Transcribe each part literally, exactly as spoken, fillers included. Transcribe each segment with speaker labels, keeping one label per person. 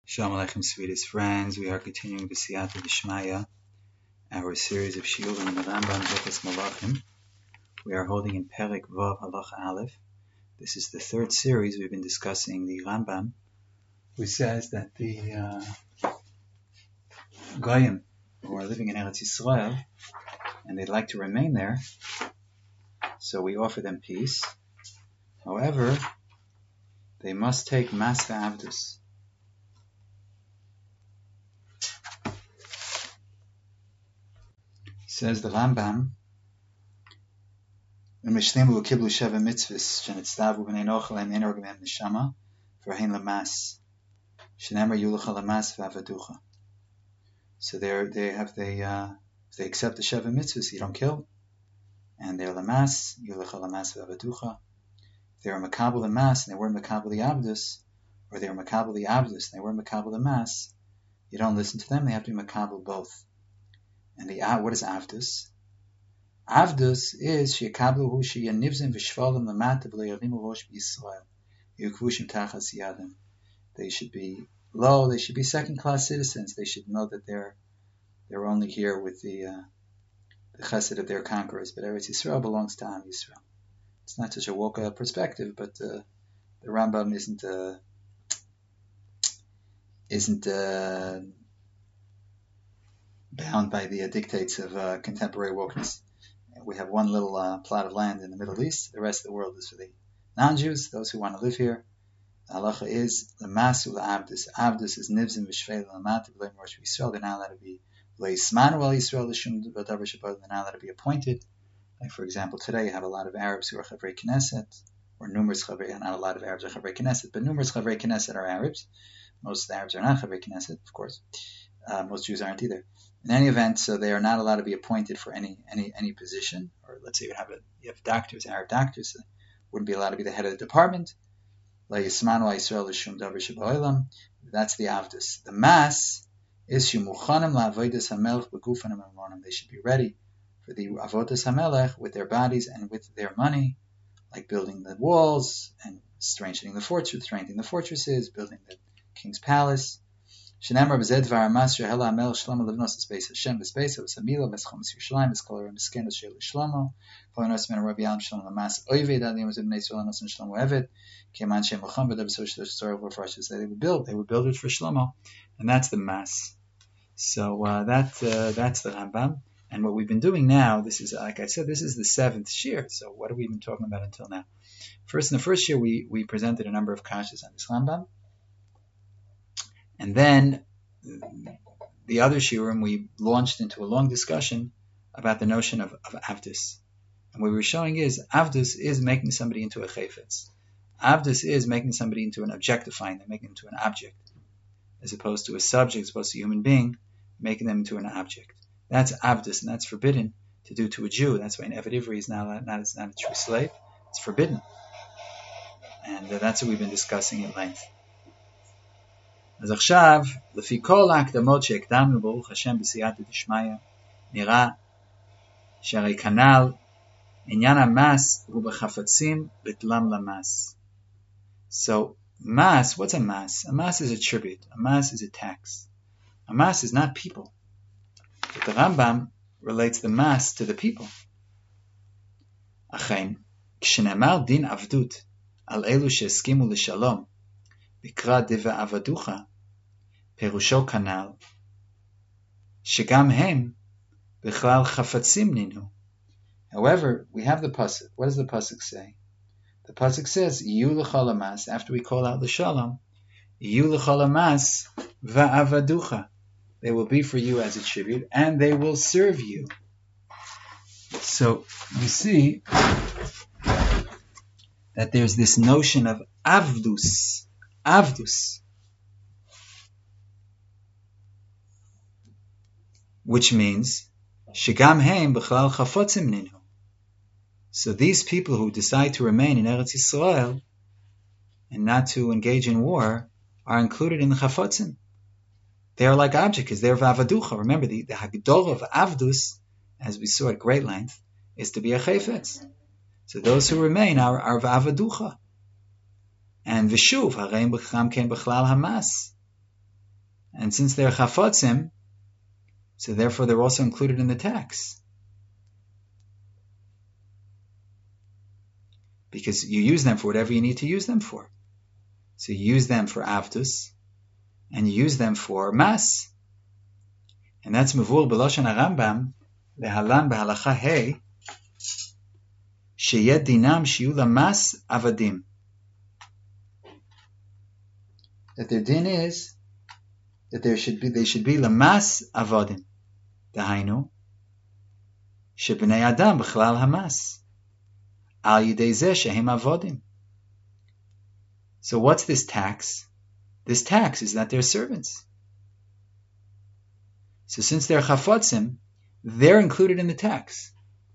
Speaker 1: Shalom Aleichem, sweetest friends. We are continuing the Siyata D'Shmaya, our series of Shiurim in the Rambam Hilchos Malachim. We are holding in Perek Vav Halacha Aleph. This is the third series. We've been discussing the Rambam, who says that the uh, Goyim who are living in Eretz Yisrael and they'd like to remain there, so we offer them peace. However, they must take Mas V'Avdus. Says the Rambam, "V'mishlemu ukiblu sheva mitzvahs shenitzdavu b'nei nochel and enor g'mem neshama v'rahin lamas shenemar yulucha lamas v'avaducha." So they they have they uh, if they accept the sheva mitzvahs, you don't kill, and they're lamas yulucha lamas v'avaducha. If they're makabel lamas and they weren't makabel the avdus, or they're makabel the avdus and they weren't makabel the mas, you don't listen to them. They have to be makabel both. And the what is Avdus? Avdus is sheyakabluhu sheyanivzim v'shvalim lamata v'le'yalimu rosh b'Yisrael yukvushim tachas yadim. They should be low. They should be second-class citizens. They should know that they're they're only here with the uh, the chesed of their conquerors. But Eretz Yisrael belongs to Am Yisrael. It's not such a woke perspective, but uh, the Rambam isn't uh, isn't. Uh, bound by the uh, dictates of uh, contemporary wokeness. We have one little uh, plot of land in the Middle East. The rest of the world is for the non-Jews, those who want to live here. The halacha is the masu la'avdus. Avdus is nivzim v'shvei l'amata v'leim rosh Yisrael. They're not allowed to be le'ismanu al Yisrael l'shum v'davar shabbat. They're not allowed to be appointed. Like for example, today you have a lot of Arabs who are chavrei knesset, or numerous chavrei. Not a lot of Arabs are chavrei knesset, but numerous chavrei knesset are Arabs. Most of the Arabs are not chavrei knesset, of course. Uh, most Jews aren't either. In any event, so they are not allowed to be appointed for any any any position. Or let's say you have a you have doctors, Arab doctors, so wouldn't be allowed to be the head of the department. That's the avdus. The mas is shimuchanim la'avodas hamelech begufanim amonim. They should be ready for the avodas hamelech with their bodies and with their money, like building the walls and strengthening the fortress, strengthening the fortresses, building the king's palace. Shenamar b'zed var mas shehela hamel shlomo levnos es Hashem b'speis of samila b'schom Yerushalayim b'skol misken shel shlomo v'nos men Rabbi Yam shlomo mas oived adim was b'nei Yisrael nos shlomo evet keman shem lacham b'dav b'sosh story of farshas they would build they would build it for Shlomo, and that's the mas. So uh, that uh, that's the Rambam, and what we've been doing now. This is like I said, this is the seventh shir. So what have we been talking about until now? First, in the first year, we we presented a number of kashas on this Rambam. And then the other shiurim, we launched into a long discussion about the notion of, of avdus. And what we were showing is, avdus is making somebody into a chayfetz. Avdus is making somebody into an objectifying them, making them into an object, as opposed to a subject, as opposed to a human being, making them into an object. That's avdus, and that's forbidden to do to a Jew. That's why an Eved Ivri is not, not, not a true slave. It's forbidden. And uh, that's what we've been discussing at length. אז עכשיו, לפי כל ההקדמות שהקדמנו ברוך השם בסייעתא דשמיא, נראה שהרי כנ"ל עניין המס הוא בחפצים בטלם למס. So, mas, what's a mas? A mas is a tribute. A mas is a tax. A mas is not people. But the Rambam relates the mas to the people. אכן, כשנאמר דין עבדות על אלו שהסכימו לשלום, בקרא דבה עבדוחה, פירושו כנ"ל, שגם הם בכלל חפצים נינו. However, we have the pasuk. What does the pasuk say? The pasuk says, Yiyu l'chol hamas, after we call out the shalom, Yiyu l'chol hamas va'avaducha. They will be for you as a tribute, and they will serve you. So, you see that there's this notion of avdus, Avdus, which means Shigam Heim B'chlal Chafotzim Ninu. So these people who decide to remain in Eretz Yisrael and not to engage in war are included in the Chafotzim. They are like objects because they're Vavaducha. Remember, the, the Hagdor of Avdus, as we saw at great length, is to be a Chayfetz. So those who remain are, are Vavaducha. And Vishuv, Hareim B'cham Ken B'chlal Hamas. And since they're chafotzim, so therefore they're also included in the tax. Because you use them for whatever you need to use them for. So you use them for avdus, and you use them for mas. And that's mevur b'loshan HaRambam, lehalan b'halacha hey, sheyeh dinam shiyu lamas avadim. That their din is that there should be they should be lamas avadim. Dahainu, shebnei adam b'chlal hamas. Al yidei zeh shehem avodim. So what's this tax? This tax is that they're servants. So since they're chafotzim, they're included in the tax.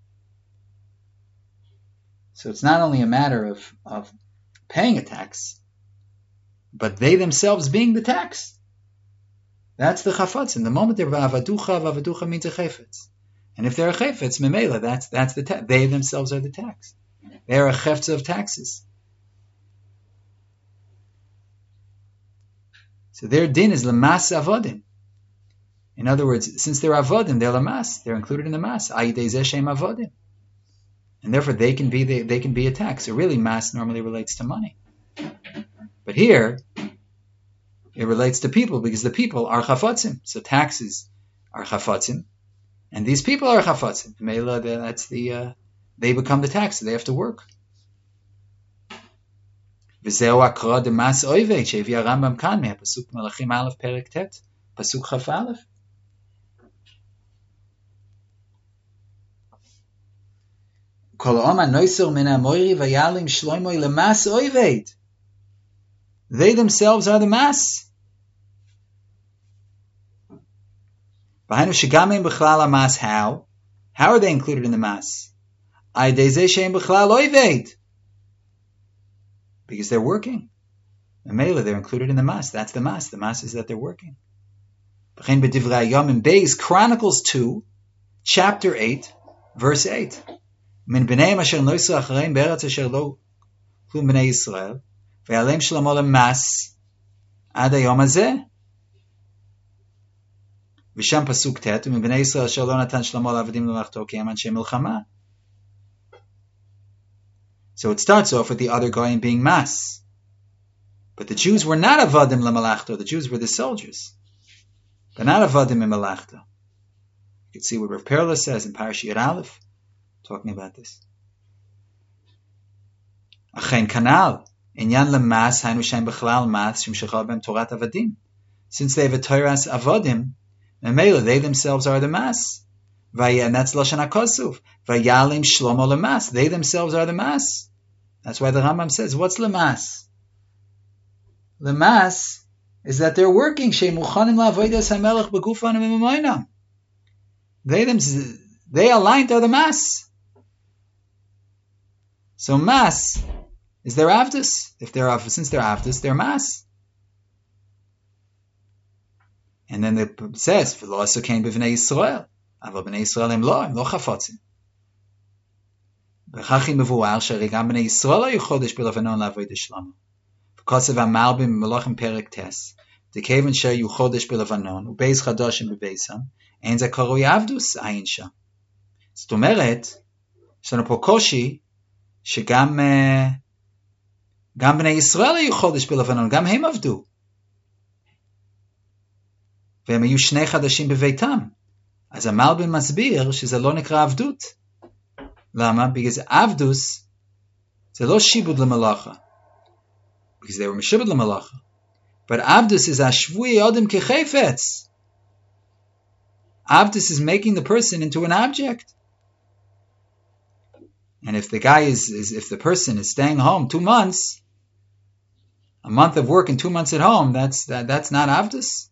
Speaker 1: So it's not only a matter of, of paying a tax, but they themselves being the tax. That's the chafotzim. The moment they're avaducha, avaducha means a chayfetz. And if they're a chayfetz, memela, that's, that's the tax. They themselves are the tax. They are a chefetz of taxes. So their din is lamas avodim. In other words, since they're avodim, they're lamas. They're included in the mas. Ayidei zeh shehem avodim, and therefore they can be the, they can be a tax. So really, mas normally relates to money, but here it relates to people because the people are chafotzim. So taxes are chafotzim, and these people are chafotzim. Mela, that's the uh, they become the tax. So they have to work. וזהו הקרא דמס אויבד שהביא הרמב"ם כאן מהפסוק מלאכים א' פרק ט' פסוק כ"א. כל העם הנויסר מן המוירי ויעלים שלוימוי למס אויבד. They themselves are the mass. והיינו שגם הם בכלל המס, how? How are they included in the mass? על ידי זה שהם בכלל אויבד. Because they're working. And Mela, they're included in the mas. That's the mas. The mas is that they're working. In Beis Chronicles two, chapter eight, verse eight. Min b'nei asher noisra achareim be'eretz asher lo klum b'nei Yisrael ve'alem shlomo lemas ad hayom hazeh. V'sham pasuk tet u'min b'nei Yisrael asher lo natan shlomo la'avadim l'machto ki em anshe milchama. So it starts off with the other goyim being mas. But the Jews were not avadim l'malachto. The Jews were the soldiers. They're not avadim in malachto. You can see what Rav Perla says in Parashiyat Aleph, talking about this. Achen kanal, inyan lemas, hainu shem bechlal mas, shum shechal bem torat avadim. Since they have a Torah's avadim, memela, they themselves are the mas. And that's Lashon HaKosuv. Vayalim shlomo lemas. They themselves are the mas. That's why the Rambam says, what's lemas? Lemas is that they're working. Shemuchanim la'avodas hamelech begufanim u'mamoinam. They them they aligned are the mas. So mas is their avdus. If they're since they're avdus, they're mas. And then it says, "V'lo asokein b'vnei Yisrael." אבל בני ישראל הם לא, הם לא חפוצים. וכך היא מבואר שהרי גם בני ישראל היו חודש בלבנון לעבוד שלמה. וכוסף המלבים במלאכים פרק טס, דכיוון שהיו חודש בלבנון, ובייס חדושים בבייסם, אין זה קרוי עבדוס עין שם. זאת אומרת, יש לנו פה קושי, שגם גם בני ישראל היו חודש בלבנון, גם הם עבדו. והם היו שני חדשים בביתם. אז המלבין מסביר שזה לא נקרא עבדות. למה? Because עבדוס זה לא שיבוד למלאכה. Because they were משibud למלאכה. But עבדוס is השבוי אדם כחפץ. Avdus is making the person into an object. And if the guy is, is, if the person is staying home two months, a month of work and two months at home, that's that, that's not Avdus.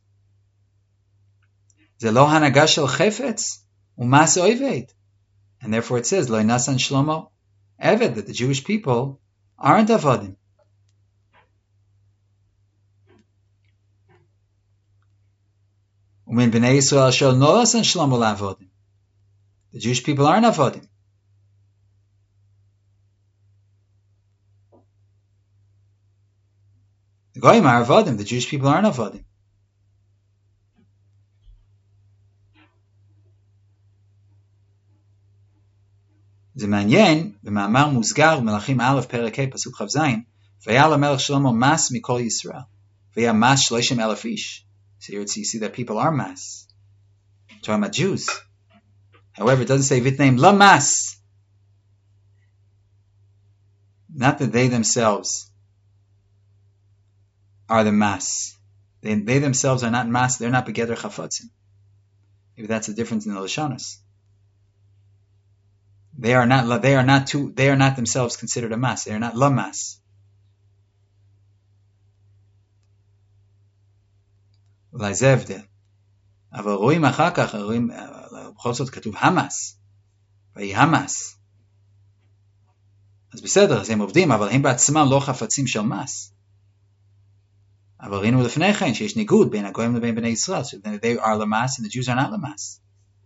Speaker 1: Ze lo hanaga shel chefetz umas oived. And therefore it says, Lo nasan shlomo eved, that the Jewish people aren't avodim. Umin b'nei Yisrael shel no nasan shlomo la'avodim. The Jewish people aren't avodim. The Goyim are avodim. The Jewish people aren't avodim. זה מעניין, במאמר מוסגר, מלכים א' פרק ה' פסוק כ"ז, והיה למלך שלמה מס מכל ישראל, והיה מס שלושים אלף איש. So here you see that people are mas. Talking about Jews. However, it doesn't say vitnaim la mas. Not that they themselves are the mas. They, they themselves are not mas. They're not begeder chafatzim. Maybe that's the difference in the Lashonos. They are not. They are not too. They are not themselves considered a mas. They are not la mas. אולי זה הבדל. אבל רואים אחר כך, רואים, בכל זאת כתוב המס, ויהי המס. אז בסדר, אז הם עובדים, אבל הם בעצמם לא חפצים של מס. אבל ראינו לפני כן שיש ניגוד בין הגויים לבין בני ישראל, so they are למס and the Jews are not למס.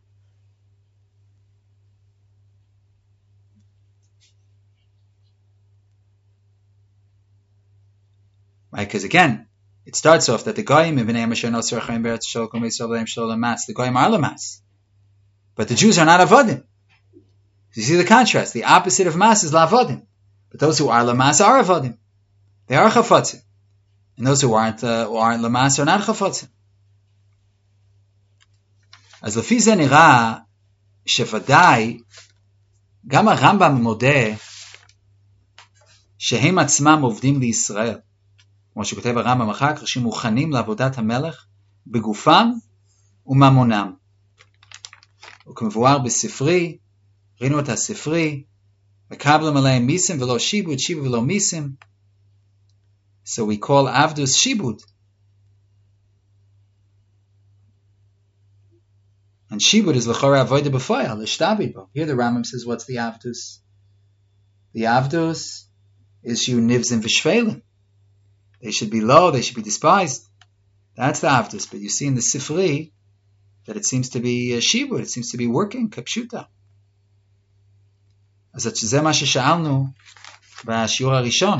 Speaker 1: Right, because again, it starts off that the goyim the goyim are lamas, but the Jews are not avodim. You see the contrast. The opposite of mas is lavodim, but those who are lamas are avodim. They are chafatzim, and those who aren't uh, who aren't lamas are not chafatzim. As lefi ze nira shevadai gam הרמב"ם מודה שהם עצמם עובדים לישראל. כמו שכותב הרמב"ם אחר כך, שמוכנים לעבודת המלך בגופם וממונם. וכמבואר בספרי, ראינו את הספרי, מקבלים עליהם מיסים ולא שיבוד, שיבוד ולא מיסים. So we call avdus shibud. And shibud is l'chora avoida b'foyal, l'shtabid bo. Here the Rambam says, what's the avdus? The avdus is you nivzim v'shvelim. They should be low, they should be despised. That's the avdus. But you see in the Sifri that it seems to be uh, shibud, it seems to be working, kapshuta. אז זה מה ששאלנו בשיעור הראשון.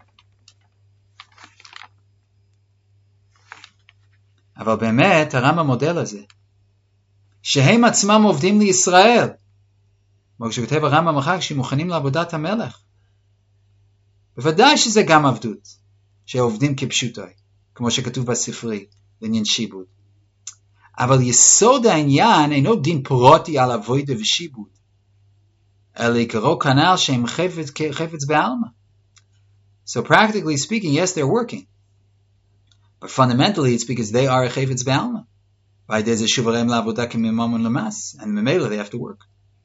Speaker 1: אבל באמת הרמב"ם מודה לזה, שהם עצמם עובדים לישראל. כמו שכותב הרמב"ם אחר שהם מוכנים לעבודת המלך. בוודאי שזה גם עבדות. שעובדים כפשוטוי, כמו שכתוב בספרי, לעניין שיבוד. אבל יסוד העניין אינו דין פרוטי על עבודה ושיבוד, אלא עיקרו כנ"ל שהם חפץ, חפץ בעלמא. So practically speaking, yes, they're working. But fundamentally, it's because they are a חפץ בעלמא. ועל ידי זה שובריהם לעבודה כממון למס, and ממילא they have to work.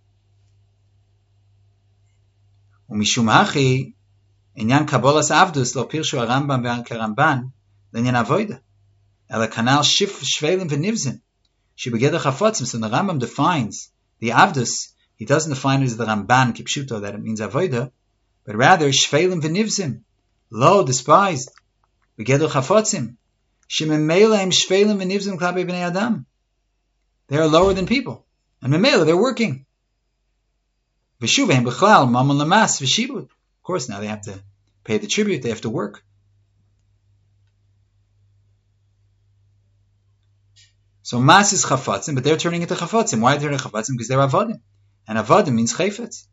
Speaker 1: ומשום הכי, עניין קבולת עבדוס לא פירשו הרמב"ם כרמב"ן לעניין אבוידה, אלא כנ"ל שפלים ונבזים, שבגדר חפוצים. So the Rambam defines the avdus, he doesn't define it as the Ramban kipshuto, that it means avoida, but rather shvelim v'nivzim, low, despised, begeder chafotzim, shememela im shvelim v'nivzim klape b'nei adam. They are lower than people, and memela they're working. V'shuveim b'chlal mamon lamas v'shibud. Of course, now they have to pay the tribute, they have to work. So mas is chafatzim, but they're turning into chafatzim. Why are they turning chafatzim? Because they're avodim. And avodim means chayfetz.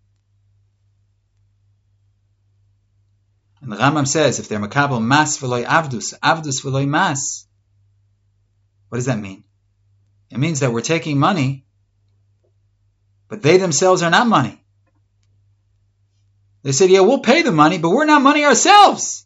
Speaker 1: And the Rambam says, if they're makabel mas v'loy avdus, avdus v'loy mas, what does that mean? It means that we're taking money, but they themselves are not money. They said, yeah, we'll pay the money, but we're not money ourselves.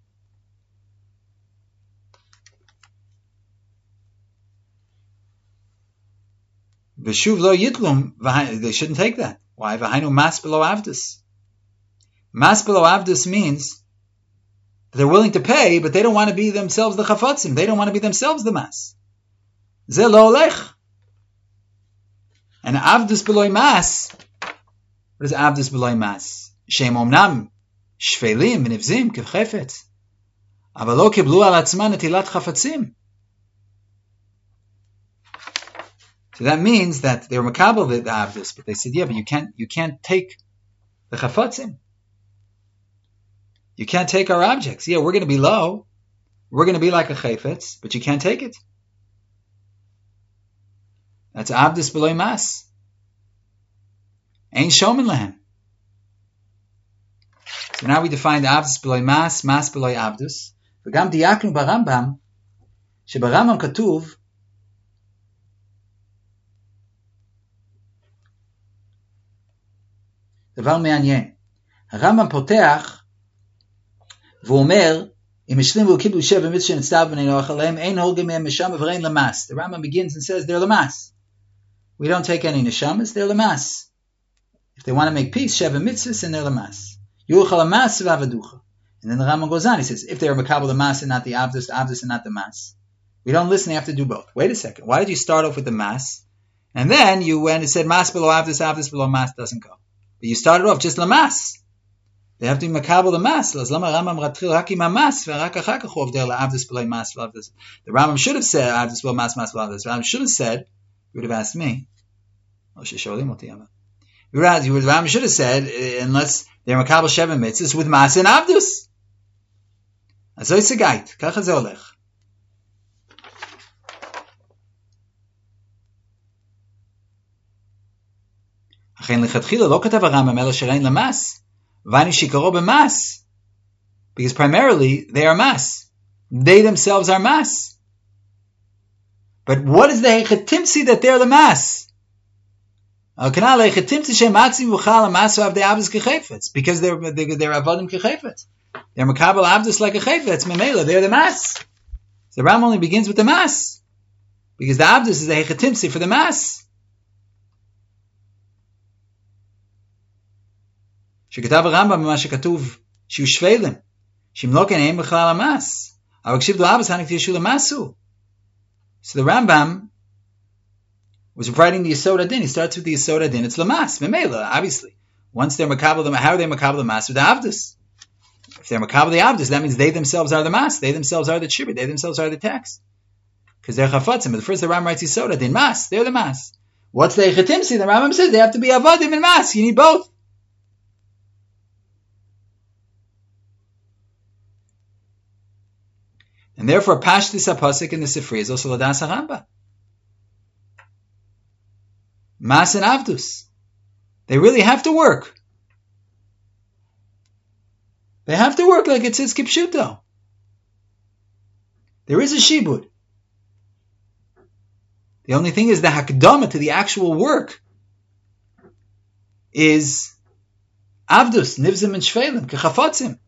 Speaker 1: V'shuv lo yitlum, they shouldn't take that. Why? V'hainu mas below avdus. Mas below avdus means they're willing to pay, but they don't want to be themselves the chafatzim. They don't want to be themselves the mas. Ze lo olech. And avdus below mas, what is avdus below mas? שהם אומנם שפלים ונבזים כחפץ, אבל לא קיבלו על עצמם נטילת חפצים. So that means that they were makabel the avdus, but they said, yeah, but you can't, you can't take the chafatzim. You can't take our objects. Yeah, we're going to be low. We're going to be like a chayfetz, but you can't take it. That's avdus below mas. Ain't shomen lehem. So now we define the avdus beloy mas, mas beloy avdus. וגם דייקנו ברמב"ם, שברמב"ם כתוב, דבר מעניין. הרמב"ם פותח, והוא אומר, אם השלימו וקיבלו שבע מצוות שנצטוו בני נוח עליהם, אין הורגים מהם נשמה ואין למס. The Rambam begins and says they're lamas. We don't take any neshamas, they're lamas. If they want to make peace, sheva mitzvahs, and they're lamas. Yuchal lamas v'avaducha. And then the Rambam goes on, he says, if they are makabel the mas and not the avdus, the avdus and not the mas. We don't listen, they have to do both. Wait a second, why did you start off with the mas? And then you went and said mas below avdus, avdus below mas, doesn't go. But you started off just lamas. They have to be makabel the mas. The Rambam should have said avdus below mas, mas below avdus. The Rambam should have said, you would have asked me, the Rambam should have said, unless they're makabel sheva mitzvahs with mas and avdus. Azoy segait, kacha ze olech. Achen lechatchila lo katav Rambam ela sherein lamas. Vani shikaro b'mas, because primarily they are mas. They themselves are mas. But what is the hechatimsi that they're the mas? Because they're they're, they're avodim kechayfetz. They're makabel avdus like a chayfetz. Memela, they're the mas. The Ram only begins with the mas, because the avdus is the hechatimsi for the mas. שכתב הרמב"ם במה שכתוב שיהיו שפלים, שאם לא כן הם בכלל המס, אבל הקשיב לו אבס הניק תישו למסו. So the Rambam was writing the Yesod Adin. He starts with the Yesod Adin. It's lamas, memela, obviously. Once they're makabel, how are they makabel the mas? With the avdus. If they're makabel the avdus, that means they themselves are the mas. They themselves are the shibud. They themselves are the text. Because they're chafatzim. But first the Rambam writes Yesod Adin, mas. They're the mas. What's the echatimsi? The Rambam says they have to be avodim and mas. You need both. And therefore, Pashtus HaPasuk in the Sifri is also Ladas HaRamba. Mas and Avdus. They really have to work. They have to work like it says Kipshuto. There is a Shibud. The only thing is the Hakdama to the actual work is Avdus, Nivzim and Shvelim, Kechafotzim.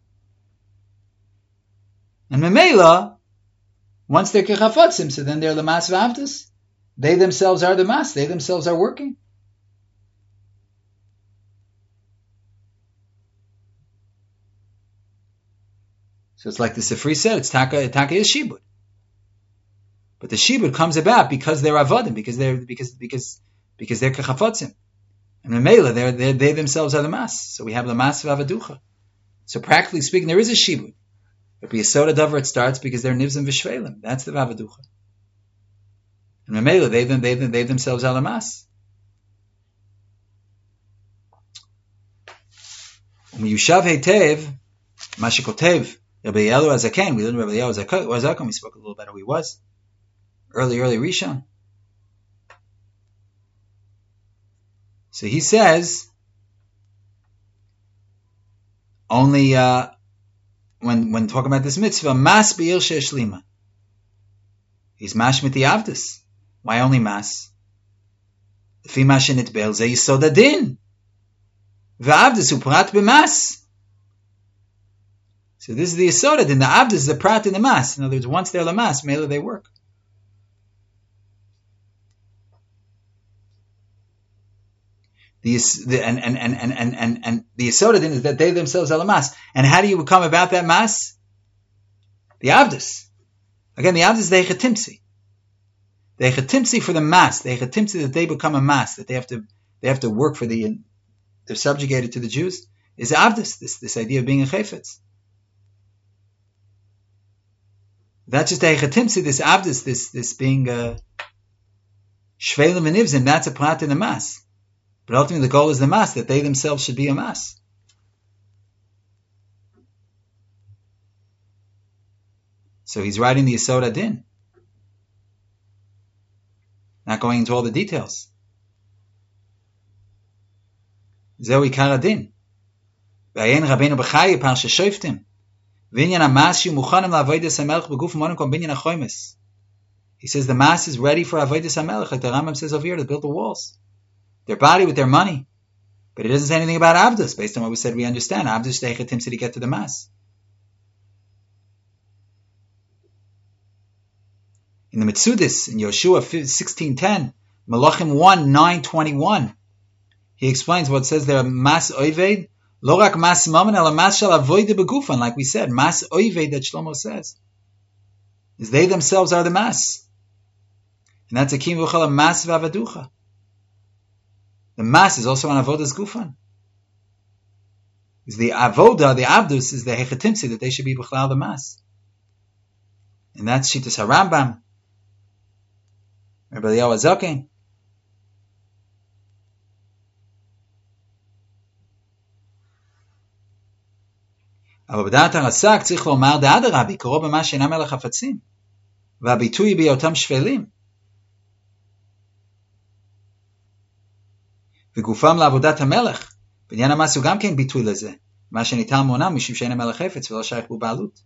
Speaker 1: And Memela, once they're kechafotzim, so then they're the mas v'avdus. They themselves are the mas. They themselves are working. So it's like the Sifri said, it's taka, taka is shibud. But the shibud comes about because they're avodim, because they're because because because they're kechafotzim. And Memela, they're, they're they themselves are the mas. So we have the mas v'avaducha. So practically speaking, there is a shibud. But Yesod Adavar it starts because they're nivzim v'shvelim. That's the vavaducha. And Memela, they, they, they, they themselves are lamas. Umiyushav heitev, mashikotev, Rabbi Elu Azaken. We learned Rabbi Elu Azaken. We spoke a little about who he was. Early, early Rishon. So he says, only, uh, When when talking about this mitzvah, mas be'ir she'eshlima. He's mashmit the avdus. Why only mas? Lefi ma shenitbel ze yisod adin. Ve'avdus hu prat b'mas. So this is the yisod adin. The avdus is the prat in the mas. In other words, once they're lamas, mele they work. The, the, and, and, and, and, and, and, and the Yesod Adin is that they themselves are the mas. And how do you come about that mas? The Avdus. Again, the Avdus is the Echatimsi. The Echatimsi for the mas. The Echatimsi that they become a mas, that they have to they have to work for the, they're subjugated to the Jews, is the Avdus, this, this idea of being a Chayfetz. That's just the Echatimsi, this Avdus, this, this being a Shvelim and Nivzim, that's a prat in the mas. But ultimately the goal is the mas, that they themselves should be a mas. So he's writing the Yesod Adin. Not going into all the details. Zewi Ikar Adin. V'ayin Rabbeinu B'chai Parsha Shoftim. V'inyan hamas yu muchanim la'avodas hamelech b'guf monim kom binyan hachoymes. He says the mass is ready for avodas hamelech, like the Rambam says over here, to build the walls. Their body with their money. But it doesn't say anything about Avdus, based on what we said we understand. Avdus Dechetim said to get to the mass. In the Mitzudis, in Yoshua sixteen ten, Malachim one nine twenty-one, he explains what it says there, Mas Oived, Lorak Mas Mammon, Ela Mas Shal Avoide Begufan, like we said, Mas Oived that Shlomo says. Is they themselves are the mass. And that's a Kim Vuchala Mas Vavaducha. The mass is also on Avodas Gufan. Is the Avoda, the Abdus, is the Hechetimsi, that they should be B'chlal the mass. And that's Shittas HaRambam, Rabbi Eliyahu HaZaken. אבל בדעת הרס"ג צריך לומר דאדרבה, קרוב במה שאינם אלה חפצים, והביטוי בהיותם שפלים. וגופם לעבודת המלך, בעניין המס הוא גם כן ביטוי לזה, מה שניתן מונם משום שאין המלך חפץ ולא שייך בו בעלות.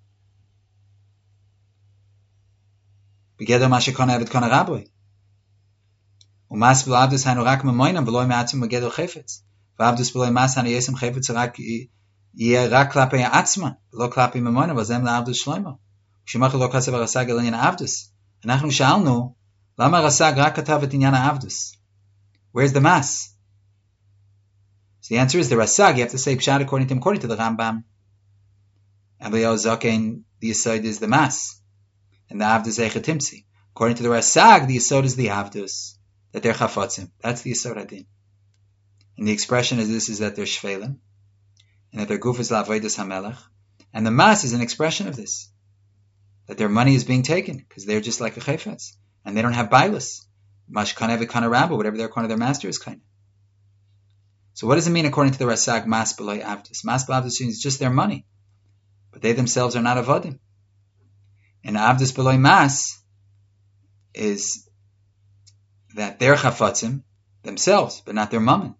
Speaker 1: בגדר מה שקונה עבד קונה רבוי. ומס בלא עבדוס היינו רק ממוינם ולא מעצם בגדר חפץ, ועבדוס בלא מס היינו יסם חפץ רק יהיה רק כלפי עצמה, ולא כלפי ממוינם, וזה לעבדוס שלמה. כשמח לא כסף הרס"ג על עניין העבדוס. אנחנו שאלנו, למה הרס"ג רק כתב את עניין העבדוס? Where's the mass? So the answer is the Rasag. You have to say Pshat according to him, according to the Rambam. And Eliyahu Zaken, the Yesod is the mass. And the Avdus Echetimsi. According to the Rasag, the Yesod is the Avdus. That they're Chafatzim. That's the Yesod Adin. And the expression is this is that they're Shvelim. And that their Guf is La'avodas HaMelech. And the mass is an expression of this. That their money is being taken. Because they're just like a Chayfetz. And they don't have Bailus. Mash Kanev Kana Rabba, whatever their corner, their master is kind. So what does it mean according to the Rasag, Mas B'loi Avdus? Mas B'loi Avdus means just their money. But they themselves are not Avodim. And Avdus B'loi Mas is that they're Chafatzim themselves, but not their mammon.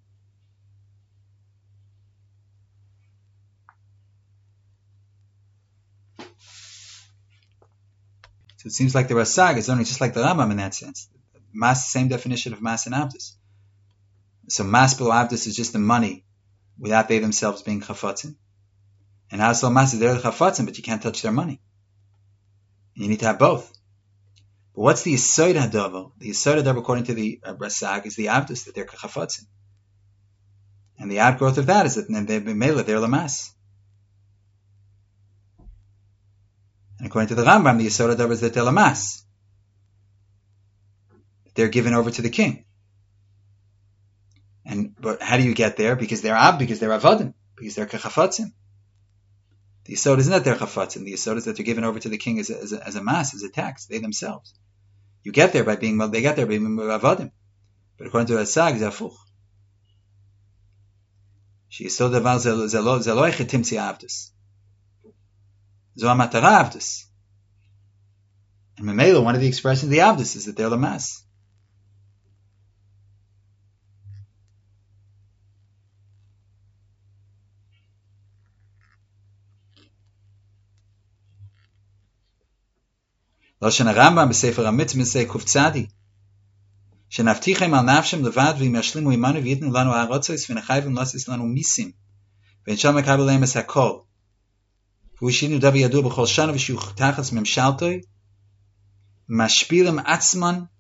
Speaker 1: So it seems like the Rasag is only just like the Rambam in that sense. Mas, same definition of Mas and Avdus. So Mas below Avdus is just the money without they themselves being Chafatzim. And Hasel Mas is they're the Chafatzim, but you can't touch their money. And you need to have both. But what's the Yesod HaDavar? The Yesod HaDavar, according to the uh, Rasag, is the Avdus, that they're Chafatzim. And the outgrowth of that is that they've been Mela, they're Lamas. And according to the Rambam, the Yesod HaDavar is that they're Lamas. They're given over to the king. And but how do you get there? Because they're ab, because they're avodim, because they're kachafatzim. The yesod isn't that they're chafatzim. The yesod is that they're given over to the king as a, as a, as a mass, as a tax. They themselves. You get there by being they get there by being avodim. But according to the Rasag, it's afuch. She yesod davar zelo zelo echetimtzi avdus. Zo amatara avdus. And memela, one of the expressions of the avdus is that they're the mass. Lashon HaRambam b'Sefer HaMitzvah say Kuf Tzadi shenavtichem al nafshem levad v'im yashlimu imanu v'yitnu lanu ha'arotzos v'nechayvim lasis lanu misim v'enshal mekabel lehem es hakol v'ushinu davi yadu b'chol shana v'shu tachas memshaltoi mashpilim atzman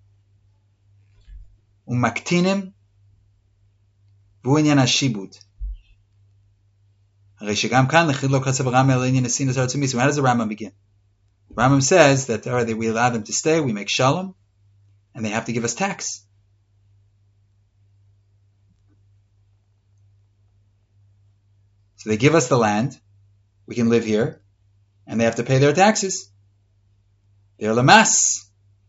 Speaker 1: u'maktinim v'u'inyan ha'shibud. Harei shegam kan lechid lo katsav Rambam el inyan esin es ha'arotzos misim. How does the Rambam begin? Rambam says that all right, we allow them to stay, we make shalom, and they have to give us tax. So they give us the land, we can live here, and they have to pay their taxes. They're lamas.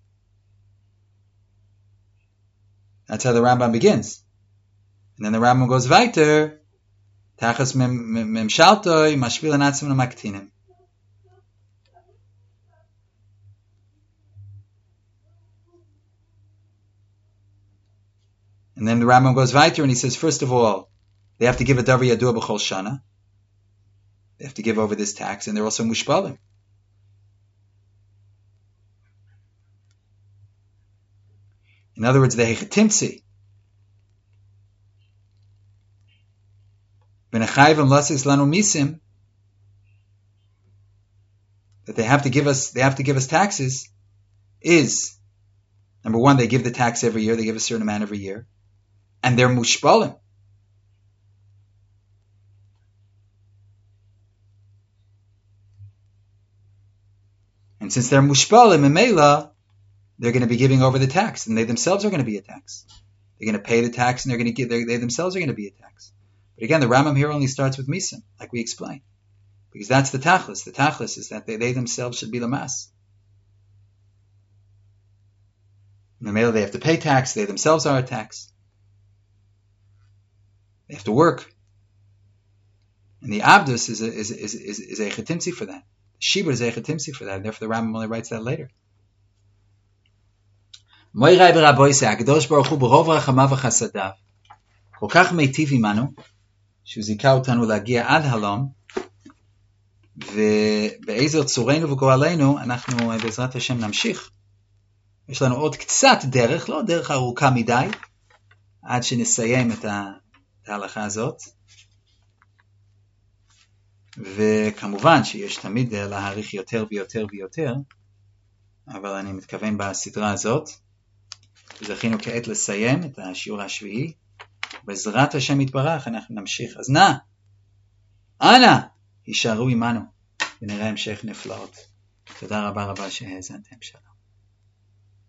Speaker 1: That's how the Rambam begins. And then the Rambam goes weiter, tachas memshaltoi mashvil anatzim l'maktinim. And then the Rambam goes weiter and he says, first of all, They have to give a davar yadua b'chol shana. They have to give over this tax, and they're also mushpalim. In other words, the hechetimtzi. V'nechayvim lasis lanu misim. That they have to give us, they have to give us taxes, is number one, they give the tax every year. They give a certain amount every year, and they're mushpalim. And since they're mushpalim in Mela, they're going to be giving over the tax, and they themselves are going to be a tax. They're going to pay the tax, and they're going to give. They themselves are going to be a tax. But again, the Rambam here only starts with misim, like we explained, because that's the tachlis. The tachlis is that they, they themselves should be the mas. In Mela, they have to pay tax. They themselves are a tax. They have to work, and the abdus is a, is is is, is a chetimtzi for that. Shibur is a chetimtzi for that, and therefore the Rambam only writes that later. Moirai b'Rabboisei, HaKadosh Baruch Hu b'rov rachamav v'chasadav, kol kach meitiv imanu, שהוא זיכה אותנו להגיע עד הלום, ובאיזו צורנו וגואלנו, אנחנו בעזרת השם נמשיך. יש לנו עוד קצת דרך, לא דרך ארוכה מדי, עד שנסיים את ההלכה הזאת. וכמובן שיש תמיד להאריך יותר ויותר ויותר, אבל אני מתכוון בסדרה הזאת, זכינו כעת לסיים את השיעור השביעי, בעזרת השם יתברך אנחנו נמשיך. אז נא, אנא, הישארו עמנו, ונראה המשך נפלאות. תודה רבה רבה שהאזנתם, שלום.